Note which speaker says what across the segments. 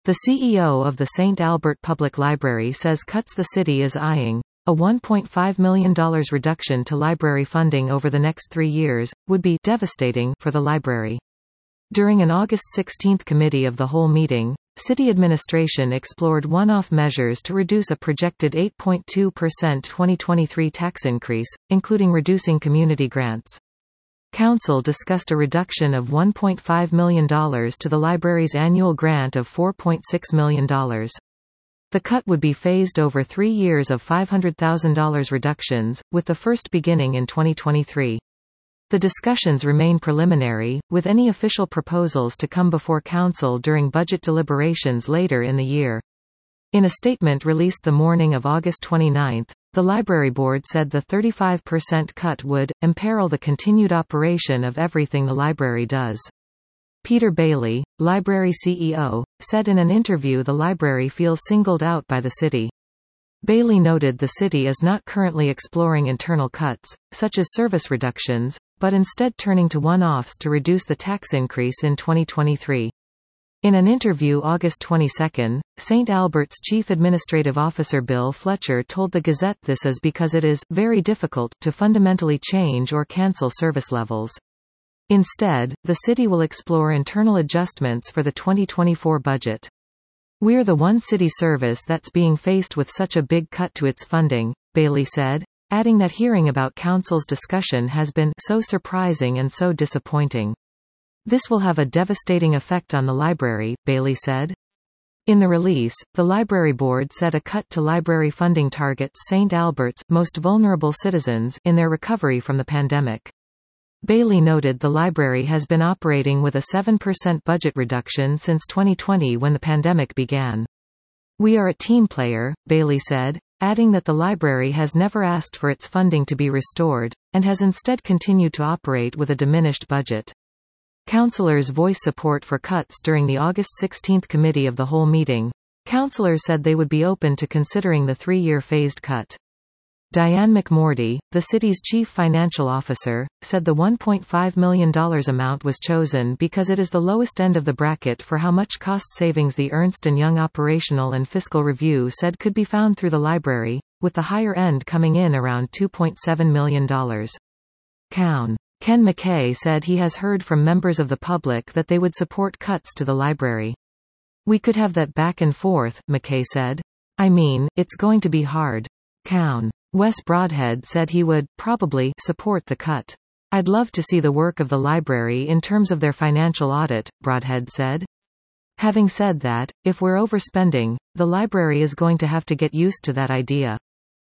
Speaker 1: The CEO of the St. Albert Public Library says cuts the city is eyeing. A $1.5 million reduction to library funding over the next 3 years would be devastating for the library. During an August 16 committee of the whole meeting, city administration explored one-off measures to reduce a projected 8.2% 2023 tax increase, including reducing community grants. Council discussed a reduction of $1.5 million to the library's annual grant of $4.6 million. The cut would be phased over 3 years of $500,000 reductions, with the first beginning in 2023. The discussions remain preliminary, with any official proposals to come before Council during budget deliberations later in the year. In a statement released the morning of August 29, the Library Board said the 35% cut would imperil the continued operation of everything the library does. Peter Bailey, Library CEO, said in an interview the library feels singled out by the city. Bailey noted the city is not currently exploring internal cuts, such as service reductions, but instead turning to one-offs to reduce the tax increase in 2023. In an interview August 22, St. Albert's Chief Administrative Officer Bill Fletcher told the Gazette this is because it is very difficult to fundamentally change or cancel service levels. Instead, the city will explore internal adjustments for the 2024 budget. We're the one city service that's being faced with such a big cut to its funding, Bailey said, adding that hearing about Council's discussion has been so surprising and so disappointing. This will have a devastating effect on the library, Bailey said. In the release, the Library Board said a cut to library funding targets St. Albert's most vulnerable citizens in their recovery from the pandemic. Bailey noted the library has been operating with a 7% budget reduction since 2020 when the pandemic began. We are a team player, Bailey said, adding that the library has never asked for its funding to be restored, and has instead continued to operate with a diminished budget. Councillors voiced support for cuts during the August 16 committee of the whole meeting. Councillors said they would be open to considering the 3-year phased cut. Diane McMorty, the city's chief financial officer, said the $1.5 million amount was chosen because it is the lowest end of the bracket for how much cost savings the Ernst & Young Operational and Fiscal Review said could be found through the library, with the higher end coming in around $2.7 million. Ken McKay said he has heard from members of the public that they would support cuts to the library. We could have that back and forth, McKay said. I mean, it's going to be hard. Wes Broadhead said he would, probably, support the cut. I'd love to see the work of the library in terms of their financial audit, Broadhead said. Having said that, if we're overspending, the library is going to have to get used to that idea.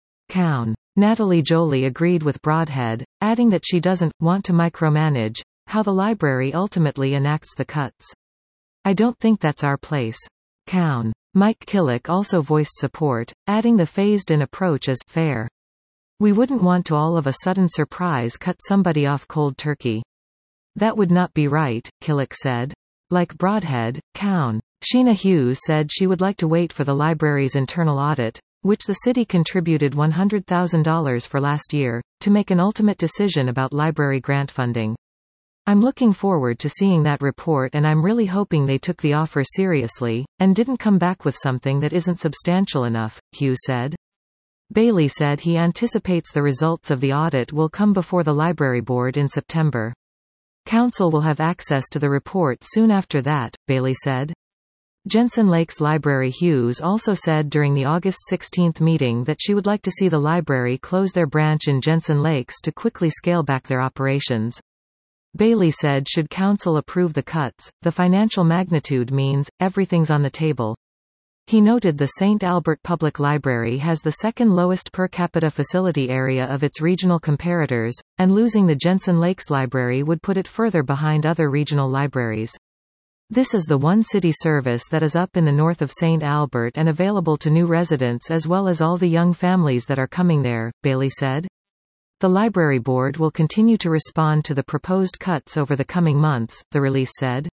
Speaker 1: Natalie Jolie agreed with Broadhead, adding that she doesn't want to micromanage how the library ultimately enacts the cuts. I don't think that's our place. Mike Killick also voiced support, adding the phased-in approach is fair. We wouldn't want to all of a sudden surprise cut somebody off cold turkey. That would not be right, Killick said. Like Broadhead, Sheena Hughes said she would like to wait for the library's internal audit, which the city contributed $100,000 for last year, to make an ultimate decision about library grant funding. I'm looking forward to seeing that report and I'm really hoping they took the offer seriously, and didn't come back with something that isn't substantial enough, Hughes said. Bailey said he anticipates the results of the audit will come before the Library Board in September. Council will have access to the report soon after that, Bailey said. Jensen Lakes Library Hughes also said during the August 16 meeting that she would like to see the library close their branch in Jensen Lakes to quickly scale back their operations. Bailey said should Council approve the cuts, the financial magnitude means, everything's on the table. He noted the St. Albert Public Library has the second lowest per capita facility area of its regional comparators, and losing the Jensen Lakes Library would put it further behind other regional libraries. This is the one city service that is up in the north of St. Albert and available to new residents as well as all the young families that are coming there, Bailey said. The Library Board will continue to respond to the proposed cuts over the coming months, the release said.